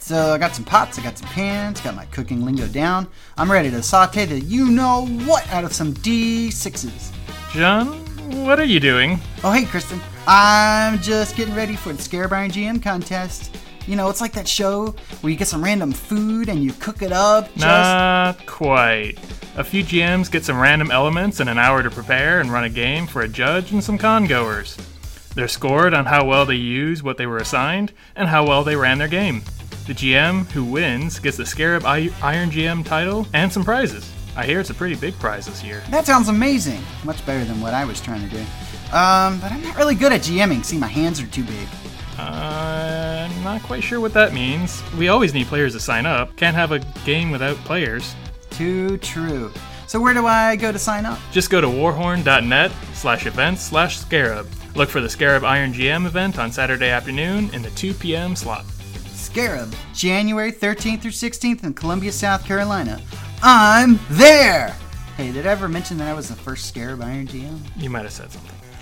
So I got some pots, I got some pans, got my cooking lingo down. I'm ready to saute the you-know-what out of some D6s. John, what are you doing? Oh, hey, Kristen. I'm just getting ready for the Scarab Iron GM contest. You know, it's like that show where you get some random food and you cook it up. Not quite. A few GMs get some random elements and an hour to prepare and run a game for a judge and some con-goers. They're scored on how well they use what they were assigned and how well they ran their game. The GM who wins gets the Scarab Iron GM title and some prizes. I hear it's a pretty big prize this year. That sounds amazing. Much better than what I was trying to do. But I'm not really good at GMing. See, my hands are too big. Not quite sure what that means. We always need players to sign up. Can't have a game without players. Too true. So where do I go to sign up? Just go to warhorn.net/events/Scarab. Look for the Scarab Iron GM event on Saturday afternoon in the 2 p.m. slot. Scarab, January 13th through 16th in Columbia, South Carolina. I'm there! Hey, did I ever mention that I was the first Scarab Iron GM? You might have said something.